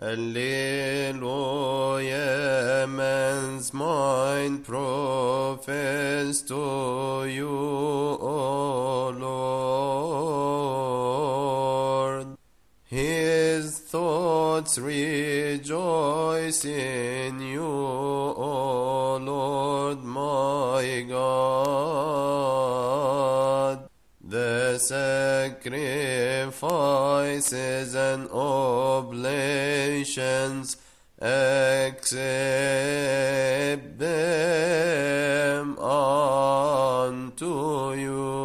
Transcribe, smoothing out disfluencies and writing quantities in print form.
Alleluia, man's mind profess to you, O Lord. His thoughts rejoice in you, O Lord my God. The sacrifices and oblations, accept them unto you.